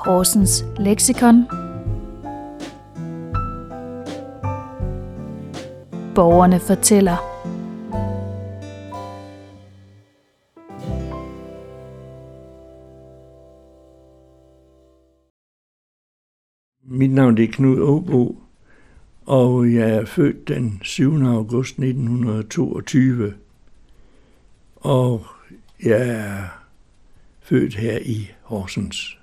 Horsens leksikon. Borgerne fortæller. Mit navn er Knud Aabo, og jeg er født den 7. august 1922. Og jeg er født her i Horsens.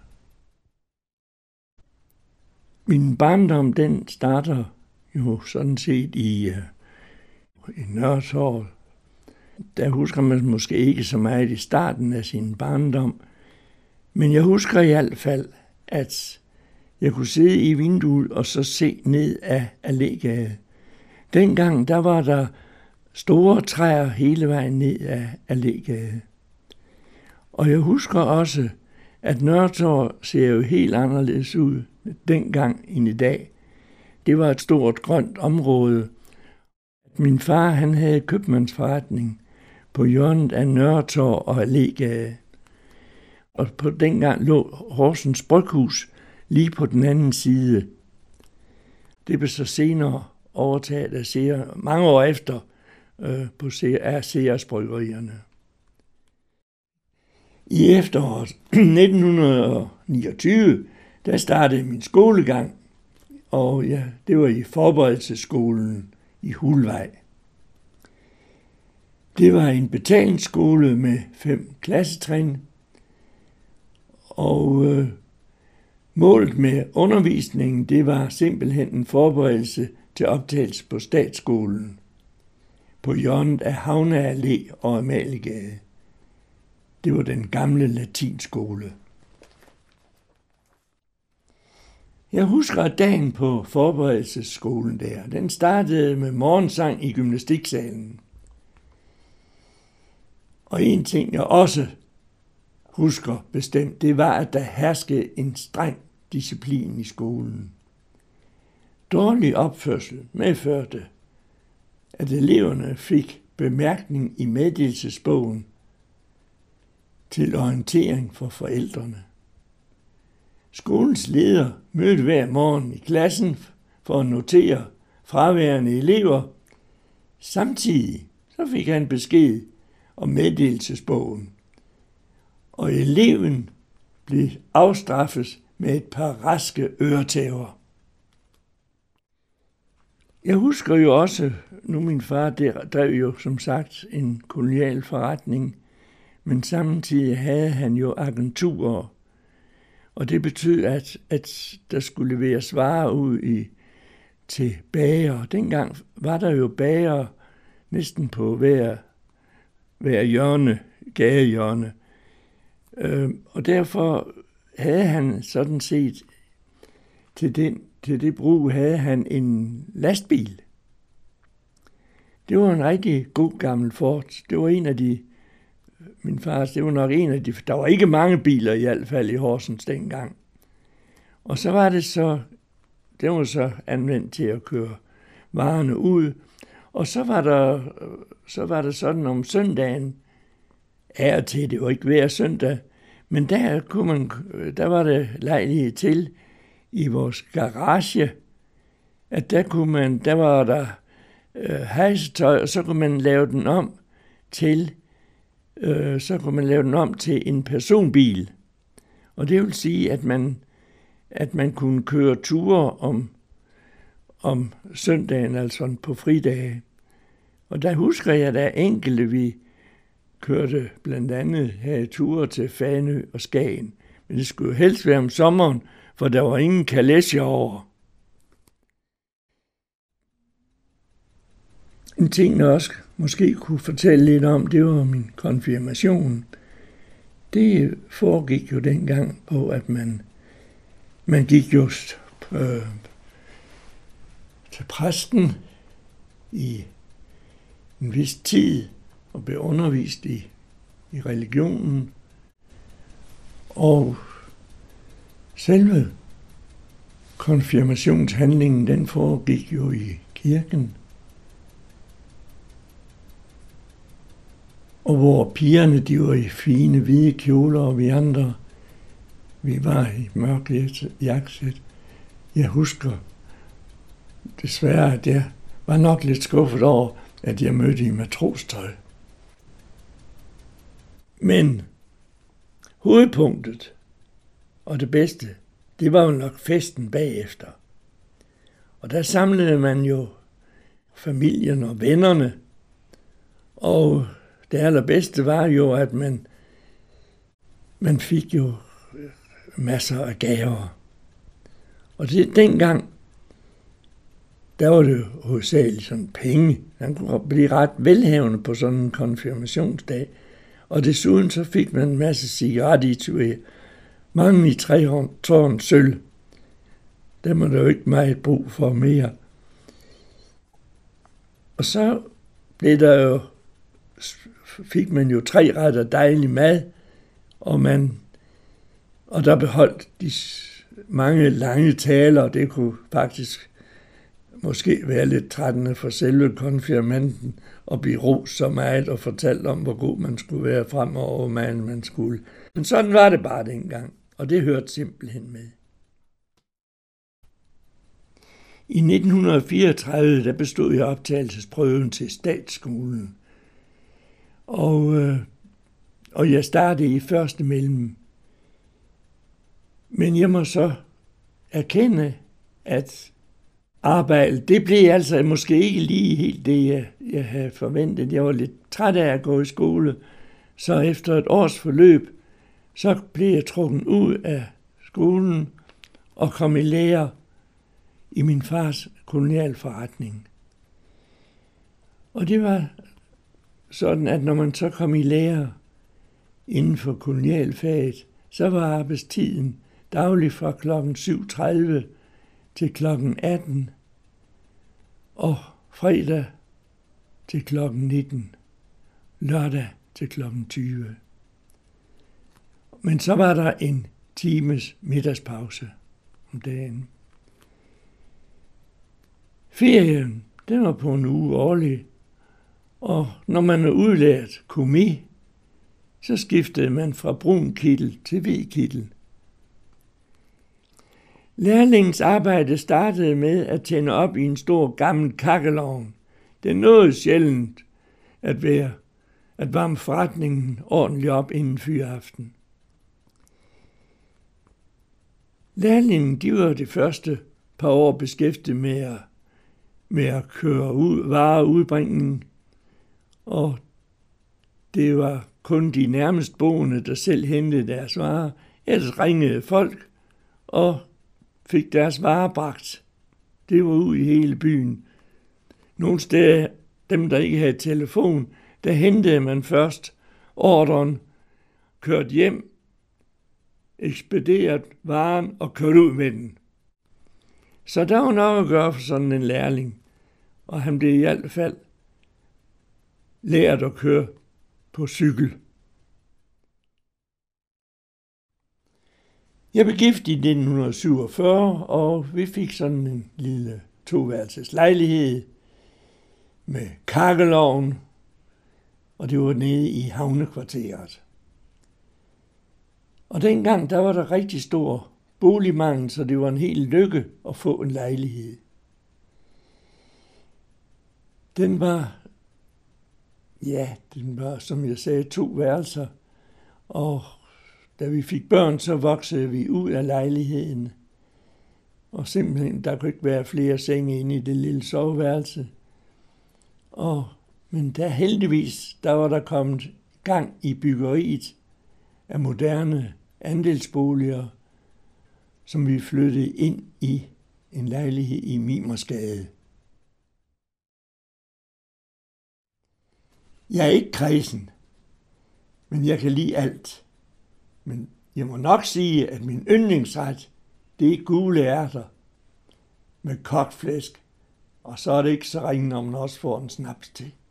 Min barndom, den starter jo sådan set i Nørretorv. Der husker man måske ikke så meget i starten af sin barndom, men jeg husker i hvert fald, at jeg kunne sidde i vinduet og så se ned af Allégade. Dengang der var der store træer hele vejen ned af Allégade. Og jeg husker også, at Nørretorv ser jo helt anderledes ud dengang end i dag. Det var et stort grønt område. Min far han havde købmandsforretning på hjørnet af Nørretorv og Allégade. Og på dengang lå Horsens Bryghus lige på den anden side. Det blev så senere overtaget af Ceres, mange år efter af Ceres Bryggerierne. I efteråret 1929, der startede min skolegang, og ja, det var i forberedelsesskolen i Hulvej. Det var en betalingsskole med 5 klassetrin, og målet med undervisningen, det var simpelthen en forberedelse til optagelse på statsskolen på hjørnet af Havne Allé og Amaliegade. Det var den gamle latinskole. Jeg husker, at dagen på forberedelsesskolen der, den startede med morgensang i gymnastiksalen. Og en ting, jeg også husker bestemt, det var, at der herskede en streng disciplin i skolen. Dårlig opførsel medførte, at eleverne fik bemærkning i meddelelsesbogen til orientering for forældrene. Skolens leder mødte hver morgen i klassen for at notere fraværende elever. Samtidig så fik han besked om meddelelsesbogen, og eleven blev afstraffet med et par raske øretæver. Jeg husker jo også, nu min far drev jo som sagt en kolonial forretning, men samtidig havde han jo agenturer, og det betød, at der skulle leveres varer ud til bager. Dengang var der jo bager næsten på hver hjørne, gadehjørne. Og derfor havde han sådan set til det brug havde han en lastbil. Det var en rigtig god gammel Ford. Det var en af de, min fars, det var nok en af de, der var ikke mange biler i hvert fald i Horsens dengang. Og så var det var så anvendt til at køre varerne ud. Og så var der sådan om søndagen, af og til, det var ikke hver søndag, men der var det lejlighed til i vores garage, at der var der hejsetøj, og så kunne man lave den om til en personbil. Og det vil sige, at man kunne køre ture om søndagen, altså på fridage. Og der husker jeg, der enkelte vi kørte blandt andet her ture til Fanø og Skagen. Men det skulle jo helst være om sommeren, for der var ingen kalesjer over. En ting, jeg også måske kunne fortælle lidt om, det var min konfirmation. Det foregik jo dengang på, at man gik just til præsten i en vis tid og blev undervist i religionen. Og selve konfirmationshandlingen, den foregik jo i kirken. Og hvor pigerne, de var i fine hvide kjoler, og vi andre, Vi var i mørk jakkesæt. Jeg husker desværre, at jeg var nok lidt skuffet over, at jeg mødte i matrostøj. Men hovedpunktet og det bedste, det var jo nok festen bagefter. Og der samlede man jo familien og vennerne. Og det allerbedste var jo, at man fik jo masser af gaver. Og dengang, der var det jo hovedsageligt sådan penge. Man kunne blive ret velhavende på sådan en konfirmationsdag. Og desuden så fik man en masse cigaretituer. Mange i 3 tårn sølv. Dem var der jo ikke meget brug for mere. Og så fik man jo 3 retter dejlig mad, og der beholdt de mange lange taler. Det kunne faktisk måske være lidt trættende for selve konfirmanden at blive rost så meget og fortalt om, hvor god man skulle være fremover, hvor meget man skulle. Men sådan var det bare dengang, og det hørte simpelthen med. I 1934 der bestod jeg optagelsesprøven til statsskolen, og jeg startede i første mellem. Men jeg må så erkende, at arbejdet, det blev altså måske ikke lige helt det, jeg havde forventet. Jeg var lidt træt af at gå i skole, så efter et års forløb, så blev jeg trukket ud af skolen og kom i lære i min fars kolonialforretning. Og det var sådan, at når man så kom i lære inden for kolonialfaget, så var arbejdstiden daglig fra kl. 7:30 til kl. 18 og fredag til kl. 19, lørdag til kl. 20. Men så var der en times middagspause om dagen. Ferien, den var på en uge årlig, og når man er udlært komi, så skiftede man fra brun kittel til hvid kittel. Lærlingens arbejde startede med at tænde op i en stor gammel kakkelovn. Det nåede sjældent at varme forretningen ordentligt op inden fyraften. Lærlingen, de var det første par år beskæftiget med at køre ud, vareudbringningen, og det var kun de nærmest boende, der selv hentede deres varer. Ellers ringede folk og fik deres varer bragt. Det var ud i hele byen. Nogle steder, dem der ikke havde telefon, der hentede man først ordren, kørt hjem, ekspederet varen og kørt ud med den. Så der var nok at gøre for sådan en lærling, og han blev i hvert fald lært at køre på cykel. Jeg blev gift i 1947, og vi fik sådan en lille 2-værelses lejlighed med kakkelovn, og det var nede i havnekvarteret. Og dengang, der var der rigtig stor boligmangel, så det var en hel lykke at få en lejlighed. Den var, som jeg sagde, 2 værelser, og da vi fik børn, så voksede vi ud af lejligheden. Og simpelthen, der kunne ikke være flere senge inde i det lille soveværelse. Men heldigvis, der var der kommet gang i byggeriet af moderne andelsboliger, som vi flyttede ind i en lejlighed i Mimersgade. Jeg er ikke kræsen, men jeg kan lide alt. Men jeg må nok sige, at min yndlingsret, det er gule ærter med kogt flæsk, og så er det ikke så ringe, når man også får en snaps til.